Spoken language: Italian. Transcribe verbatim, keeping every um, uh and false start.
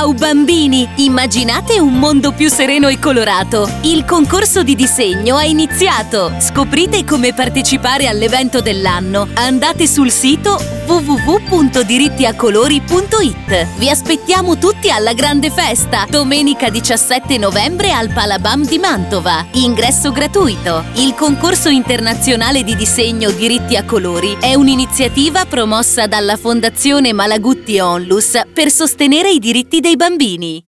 Ciao bambini! Immaginate un mondo più sereno e colorato. Il concorso di disegno è iniziato. Scoprite come partecipare all'evento dell'anno. Andate sul sito w w w punto dirittiacolori punto i t. Vi aspettiamo tutti alla grande festa, domenica diciassette novembre al Palabam di Mantova. Ingresso gratuito. Il concorso internazionale di disegno Diritti a Colori è un'iniziativa promossa dalla Fondazione Malagutti Onlus per sostenere i diritti dei bambini.